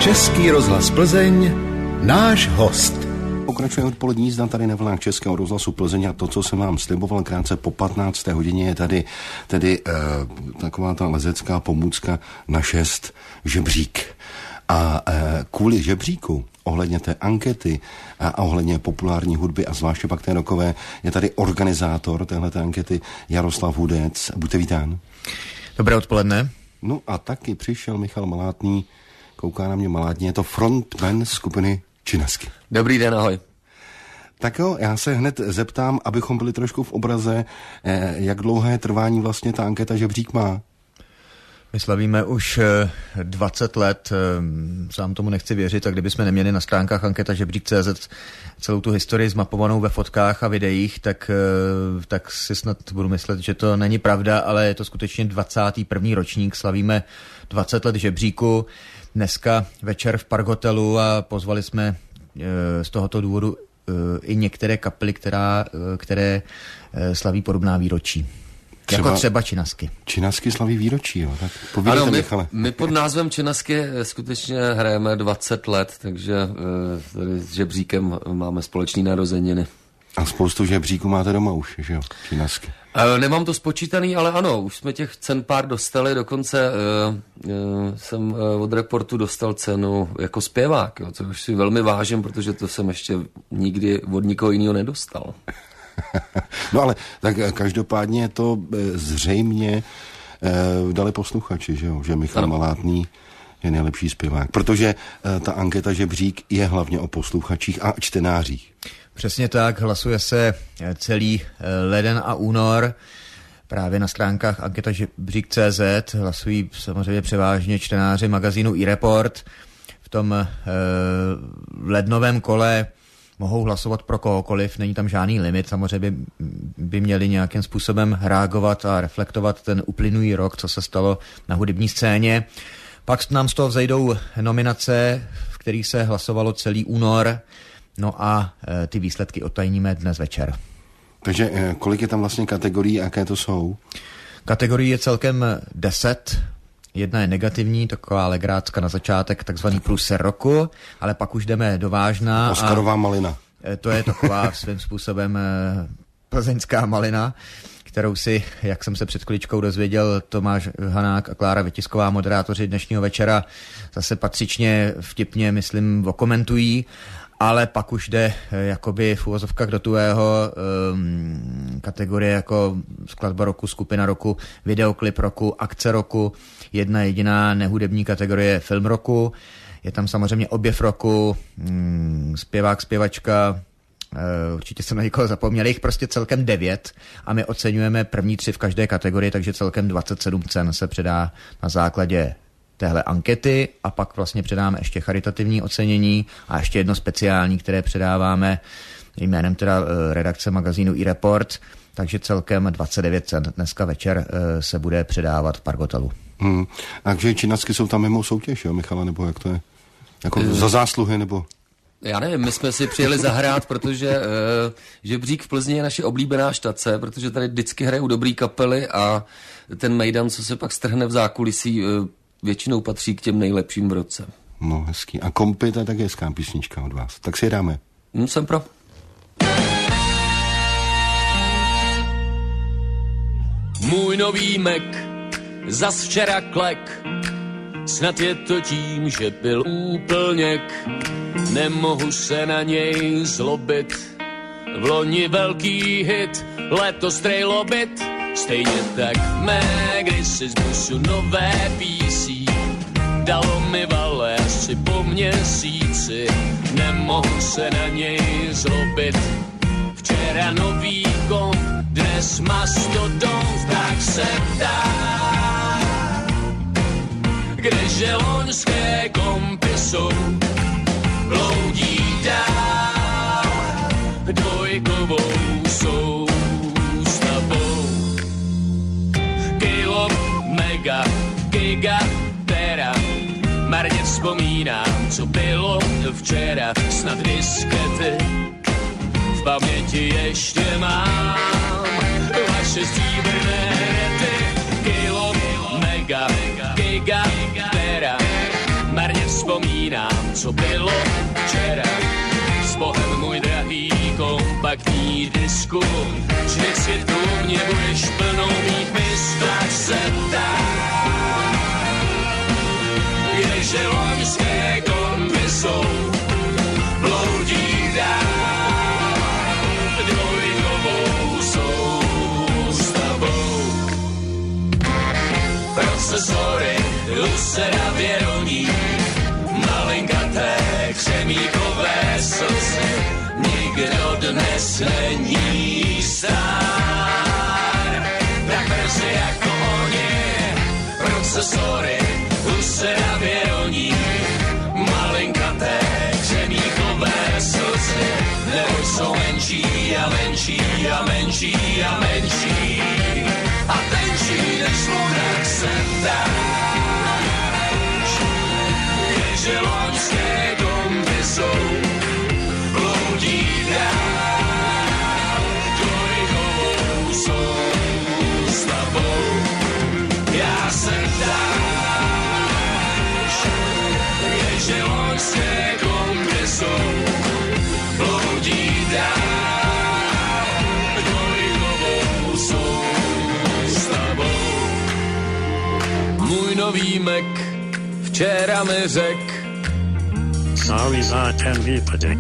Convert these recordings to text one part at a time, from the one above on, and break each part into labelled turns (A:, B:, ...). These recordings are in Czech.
A: Český rozhlas Plzeň, náš host.
B: Pokračuje odpolední jízda tady na vlnách Českého rozhlasu Plzeň a to, co jsem vám sliboval krátce po 15. hodině, je tady tedy taková ta lezecká pomůcka na 6 žebřík. A kvůli žebříku, ohledně té ankety a ohledně populární hudby a zvláště pak té rokové, je tady organizátor téhleté ankety Jaroslav Hudec. Buďte vítán.
C: Dobré odpoledne.
B: No a taky přišel Michal Malátný, kouká na mě Malátný, je to frontman skupiny Činasky.
D: Dobrý den, ahoj.
B: Tak jo, já se hned zeptám, abychom byli trošku v obraze, jak dlouhé trvání vlastně ta anketa žebřík má?
C: My slavíme už 20 let, sám tomu nechci věřit, a kdybychom neměli na stránkách anketa žebřík.cz celou tu historii zmapovanou ve fotkách a videích, tak si snad budu myslet, že to není pravda, ale je to skutečně 21. ročník, slavíme 20 let žebříku. Dneska večer v Park-hotelu a pozvali jsme z tohoto důvodu i některé kapely, které slaví podobná výročí. Jako třeba Činasky.
B: Činasky slaví výročí, jo. Tak povídejte,
D: ano,
B: Michale.
D: My pod názvem Činasky skutečně hrajeme 20 let, takže tady s žebříkem máme společný narozeniny.
B: A spoustu žebříků máte doma už, že jo, Činasky.
D: Nemám to spočítaný, ale ano, už jsme těch cen pár dostali, dokonce jsem od Reportu dostal cenu jako zpěvák, jo, což si velmi vážím, protože to jsem ještě nikdy od nikoho jiného nedostal.
B: No ale tak každopádně to zřejmě dali posluchači, že jo, že Michal Malátný je nejlepší zpěvák, protože ta anketa žebřík je hlavně o posluchačích a čtenářích.
C: Přesně tak, hlasuje se celý leden a únor. Právě na stránkách anketa žebřík.cz hlasují samozřejmě převážně čtenáři magazínu iReport. V tom lednovém kole mohou hlasovat pro kohokoliv, není tam žádný limit, samozřejmě by měli nějakým způsobem reagovat a reflektovat ten uplynulý rok, co se stalo na hudební scéně. Pak nám z toho vzejdou nominace, v kterých se hlasovalo celý únor, no a ty výsledky otajníme dnes večer.
B: Takže kolik je tam vlastně kategorií, jaké to jsou?
C: Kategorií je celkem 10. Jedna je negativní, taková legrácka na začátek, takzvaný průser roku, ale pak už jdeme do vážna.
B: Oscarová malina.
C: To je taková svým způsobem plzeňská malina, kterou si, jak jsem se před chviličkou dozvěděl, Tomáš Hanák a Klára Vytisková, moderátoři dnešního večera, zase patřičně vtipně, myslím, okomentují. Ale pak už jde jakoby v uvozovkách do tuhého kategorie jako skladba roku, skupina roku, videoklip roku, akce roku, jedna jediná nehudební kategorie film roku, je tam samozřejmě objev roku, zpěvák, zpěvačka, určitě jsem na někoho zapomněl, jich prostě celkem 9 a my oceňujeme první 3 v každé kategorii, takže celkem 27 cen se předá na základě téhle ankety a pak vlastně předáme ještě charitativní ocenění a ještě jedno speciální, které předáváme jménem teda redakce magazínu iReport, takže celkem 29 cen dneska večer se bude předávat v Park-hotelu.
B: Takže Činasky jsou tam mimo soutěž, jo, Michala, nebo jak to je? Jako za zásluhy, nebo? Já
D: nevím, my jsme si přijeli zahrát, protože žebřík v Plzni je naše oblíbená štace, protože tady vždycky hrajou dobrý kapely a ten mejdan, co se pak strhne v zákulisí, většinou patří k těm nejlepším v roce.
B: No, hezký. A Kompy, to je tak hezká písnička od vás. Tak si dáme.
D: Jsem pro.
E: Můj nový Mac zas včera klek, snad je to tím, že byl úplněk. Nemohu se na něj zlobit, v loni velký hit, letos trejlobit. Stejně tak mé, kdysi z busu nové PC, dalo mi vale asi po měsíci. Nemohu se na něj zlobit, včera nový komp, dnes mastodont, tak se ptám, kdeže loňské kompy jsou, bloudí dál dvojkovou soustavou. Kilo, mega, giga, tera, marně vzpomínám, co bylo včera, snad diskety v paměti ještě mám, vaše stříbrné rety. Kilo, mega, giga, tera, marně vzpomínám, co bylo včera. S Bohem můj drahý kompaktní disku, že svět mě budeš plnou mít míst, tak se ptám, kdeže loňské kompy jsou, bloudí dál dvojkovou soustavou. Procesory, lusera věroní, malinkaté křemíkové slzy, nikdo dnes není star, tak brzy jako oni. Procesory, lusera věroní, malinkaté křemíkové slzy, nebo jsou menší a menší a menší a menší a tenčí než mrak se ptáš, kdeže loňské kompy jsou, bloudí dál dvojkovou soustavou. Já se ptáš, kdeže loňské kompy jsou, bloudí dál dvojkovou soustavou. Můj nový Mac včera mi řek,
F: sorry za ten výpadek.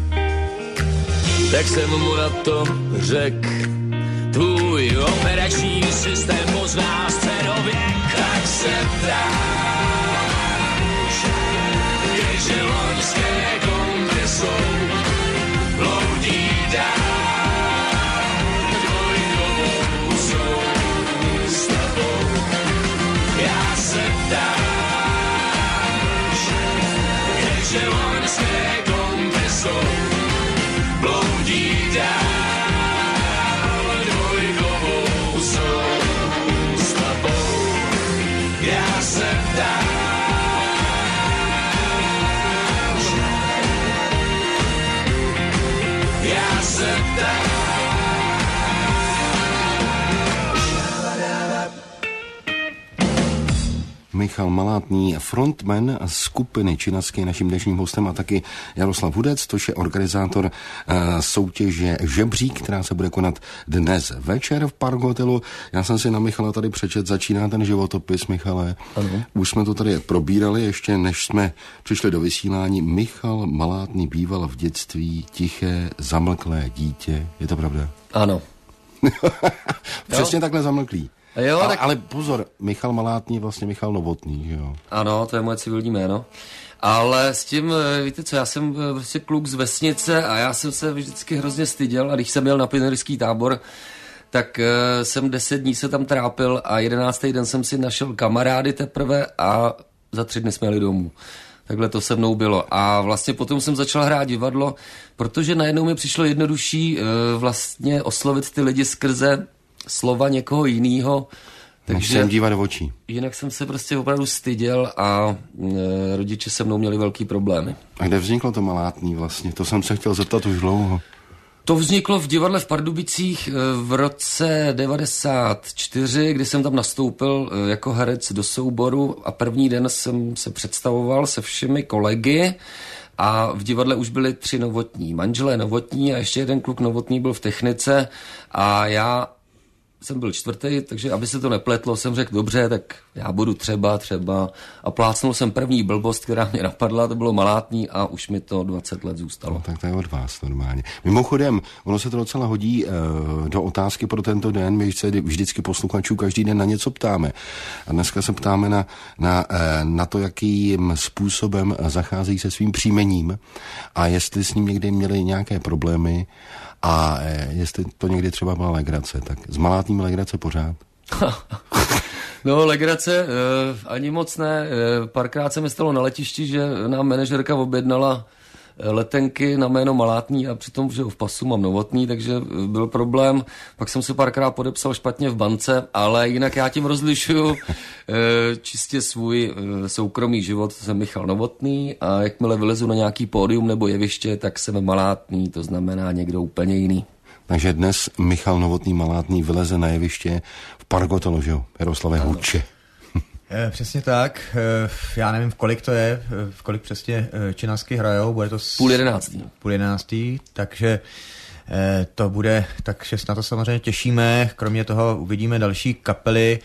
E: Tak jsem mu na to řek, tvůj operační systém pozná středověk, tak se ptáš, kdeže loňské kompy jsou, bloudí dál dvojkovou soustavou. Já se ptáš, kdeže loňské kompy jsou, bloudí dál dvojkovou soustavou. Já se ptáš, já se ptáš.
B: Michal Malátný, frontman skupiny Činaské, naším dnešním hostem, a taky Jaroslav Hudec, což je organizátor soutěže Žebřík, která se bude konat dnes večer v Park Hotelu. Já jsem si na Michala tady přečet, začíná ten životopis, Michale. Ano. Už jsme to tady probírali, ještě než jsme přišli do vysílání. Michal Malátný býval v dětství tiché, zamlklé dítě. Je to pravda?
D: Ano.
B: Přesně takhle zamlklý.
D: Jo,
B: ale pozor, Michal Malátný je vlastně Michal Novotný, že jo?
D: Ano, to je moje civilní jméno. Ale s tím, víte co, já jsem prostě kluk z vesnice a já jsem se vždycky hrozně styděl, a když jsem jel na pionýrský tábor, tak jsem 10 dní se tam trápil a 11. den jsem si našel kamarády teprve a za 3 dny jsme jeli domů. Takhle to se mnou bylo. A vlastně potom jsem začal hrát divadlo, protože najednou mi přišlo jednodušší vlastně oslovit ty lidi skrze slova někoho jiného.
B: Takže jsem dívat do očí.
D: Jinak jsem se prostě opravdu styděl a rodiče se mnou měli velký problémy.
B: A kde vzniklo to Malátný vlastně? To jsem se chtěl zeptat už dlouho.
D: To vzniklo v divadle v Pardubicích v roce 94, kdy jsem tam nastoupil jako herec do souboru a první den jsem se představoval se všemi kolegy a v divadle už byli 3 Novotní. Manželé Novotní a ještě jeden kluk Novotný byl v technice a já jsem byl 4., takže aby se to nepletlo, jsem řekl, dobře, tak já budu třeba a plácnul jsem první blbost, která mě napadla, to bylo Malátný a už mi to 20 let zůstalo.
B: No, tak to je od vás normálně. Mimochodem, ono se to docela hodí do otázky pro tento den, my se vždycky posluchačů každý den na něco ptáme. A dneska se ptáme na to, jakým způsobem zacházejí se svým příjmením a jestli s ním někdy měli nějaké problémy. A jestli to někdy třeba byla legrace, tak s Malátným legrace pořád?
D: No, legrace ani moc ne. Párkrát se mi stalo na letišti, že nám manažerka objednala letenky na jméno Malátný a přitom, že v pasu mám Novotný, takže byl problém. Pak jsem se párkrát podepsal špatně v bance, ale jinak já tím rozlišuju čistě svůj soukromý život. Jsem Michal Novotný a jakmile vylezu na nějaký pódium nebo jeviště, tak jsem Malátný, to znamená někdo úplně jiný.
B: Takže dnes Michal Novotný Malátný vyleze na jeviště v Park Hotelu, že jo? Jaroslave Hudče.
C: Přesně tak. Já nevím, v kolik to je, v kolik přesně činasky hrajou. Bude to 10:30, takže to bude, takže na to samozřejmě těšíme. Kromě toho uvidíme další kapely.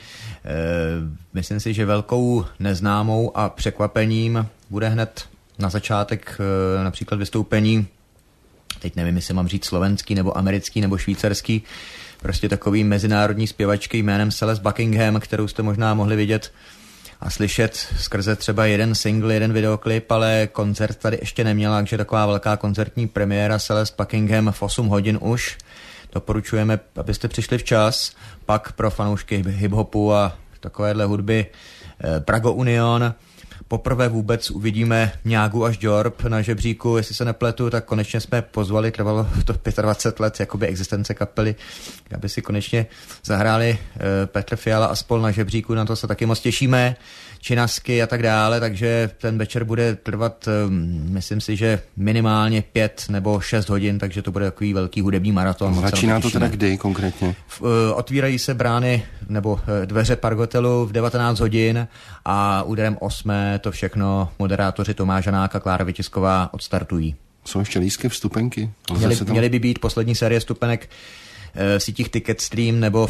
C: Myslím si, že velkou neznámou a překvapením bude hned na začátek například vystoupení, teď nevím, jestli mám říct slovenský, nebo americký, nebo švýcarský, prostě takový mezinárodní zpěvačky jménem Celeste Buckingham, kterou jste možná mohli vidět a slyšet skrze třeba jeden single, jeden videoklip, ale koncert tady ještě neměla, takže taková velká koncertní premiéra Celeste Buckingham v 8 hodin už. Doporučujeme, abyste přišli včas, pak pro fanoušky hip-hopu a takovéhle hudby Prago Union. Poprvé vůbec uvidíme Mňágu až Džorb na žebříku, jestli se nepletu, tak konečně jsme pozvali, trvalo to 25 let jakoby existence kapely, aby si konečně zahráli Petr Fiala a spol na žebříku, na to se taky moc těšíme, činasky a tak dále, takže ten večer bude trvat, myslím si, že minimálně 5 nebo 6 hodin, takže to bude takový velký hudební maraton.
B: Začíná to teda kdy konkrétně?
C: Otvírají se brány nebo dveře Pargotelu v 19 hodin a úderem 8 to všechno moderátoři Tomáš Hanák a Klára Vytisková odstartují.
B: Jsou ještě lístky, vstupenky?
C: Měly by být poslední série vstupenek v sítích Ticketstream nebo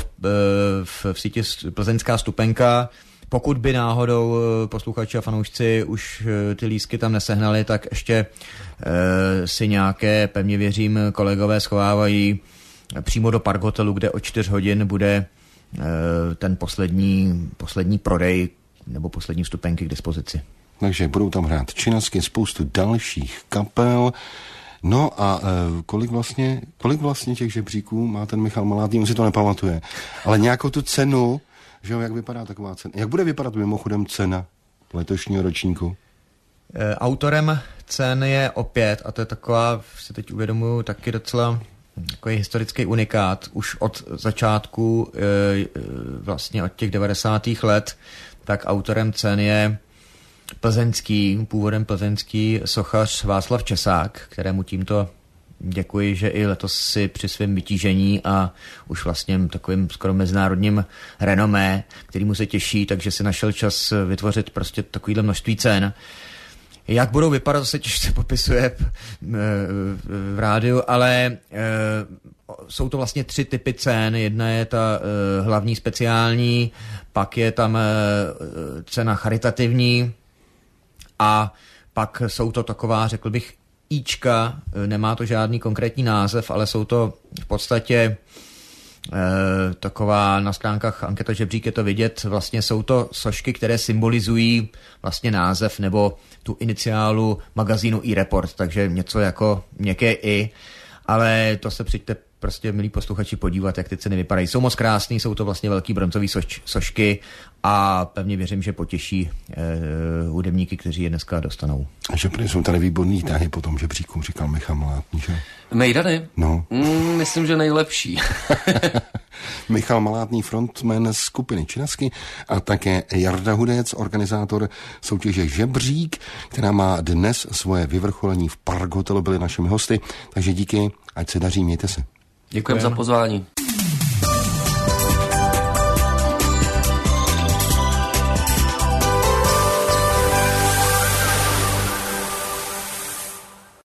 C: v síti Plzeňská stupenka. Pokud by náhodou posluchači a fanoušci už ty lístky tam nesehnali, tak ještě si nějaké, pevně věřím, kolegové schovávají přímo do Pargotelu, kde o 4 hodin bude ten poslední prodej nebo poslední vstupenky k dispozici.
B: Takže budou tam hrát činasky, spoustu dalších kapel. No a kolik vlastně těch žebříků má ten Michal Malátný, on si to nepamatuje. Ale nějakou tu cenu, že jo, jak vypadá taková cena? Jak bude vypadat mimochodem cena letošního ročníku?
C: Autorem cen je opět, a to je taková, si teď uvědomuji, taky docela takový historický unikát. Už od začátku, vlastně od těch 90. let, tak autorem cen je původem plzeňský sochař Václav Česák, kterému tímto děkuji, že i letos si při svém vytížení a už vlastně takovým skoro mezinárodním renomé, kterýmu se těší, takže si našel čas vytvořit prostě takovýhle množství cen. Jak budou vypadat, to se těžce popisuje v rádiu, ale jsou to vlastně 3 typy cen. Jedna je ta hlavní speciální, pak je tam cena charitativní a pak jsou to taková, řekl bych, Ička, nemá to žádný konkrétní název, ale jsou to v podstatě taková, na stránkách Anketa Žebřík je to vidět, vlastně jsou to sošky, které symbolizují vlastně název nebo tu iniciálu magazínu iReport, takže něco jako měkké i, ale to se přijďte prostě, milí posluchači, podívat, jak ty ceny vypadají. Jsou moc krásný, jsou to vlastně velký bronzový sošky a pevně věřím, že potěší hudebníky, kteří je dneska dostanou.
B: A že jsou tady výborný tahy po tom žebříku, říkal Michal Malátný, že?
D: Mejdany?
B: No.
D: Myslím, že nejlepší.
B: Michal Malátný, frontman skupiny Činasky a také Jarda Hudec, organizátor soutěže Žebřík, která má dnes svoje vyvrcholení v Pargotelu, byli našimi hosty. Takže díky, ať se daří, mějte se.
D: Děkujeme za pozvání.